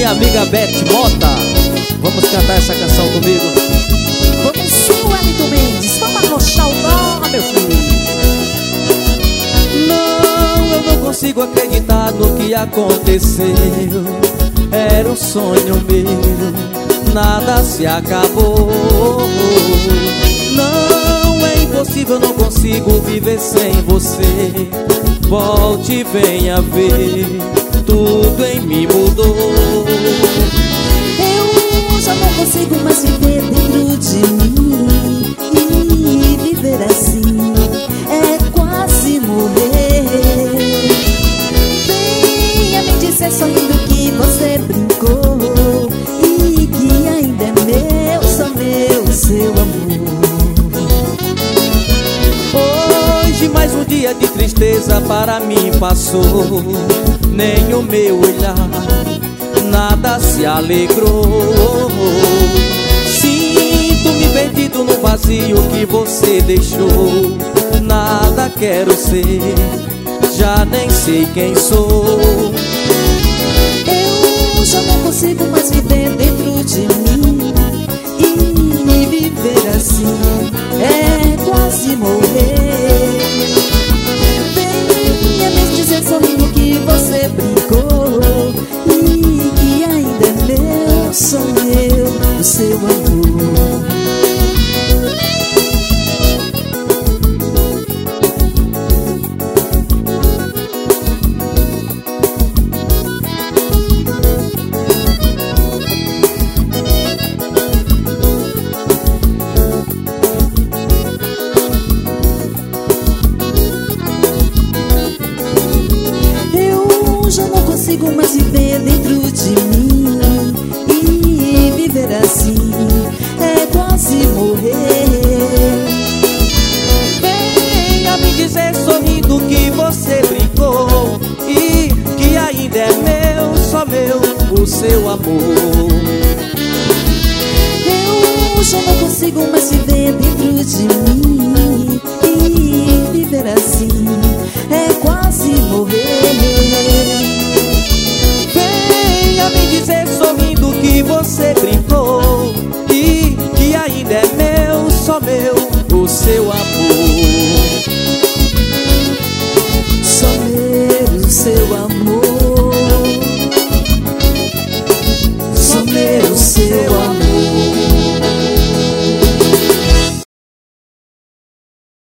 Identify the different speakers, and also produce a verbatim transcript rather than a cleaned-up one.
Speaker 1: minha amiga Beth Mota. Vamos cantar essa canção comigo.
Speaker 2: Vamos sim, Wellington Mendes. Vamos arrochar o nó, meu filho.
Speaker 1: Não, eu não consigo acreditar no que aconteceu. Era um sonho meu, nada se acabou. Não, é impossível, não consigo viver sem você. Volte e venha ver, tudo em mim mudou.
Speaker 2: Eu já não consigo mais viver dentro de mim. E viver assim é quase morrer. Venha me dizer sorrindo que você brincou e que ainda é meu, só meu, seu amor.
Speaker 1: Hoje mais um dia de tristeza para mim passou. Nem o meu olhar, nada se alegrou. Sinto-me perdido no vazio que você deixou. Nada quero ser, já nem sei quem sou.
Speaker 2: Eu já não consigo mais viver dentro de mim. E viver assim é quase morrer. Venha me dizer sorrindo que você brincou e que ainda é meu, sou eu, o seu amor. Já não consigo mais viver dentro de mim. E viver assim é quase morrer.
Speaker 1: Venha me dizer sorrindo que você brincou e que ainda é meu, só meu, o seu amor.
Speaker 2: Eu já não consigo mais viver dentro de mim. E viver assim é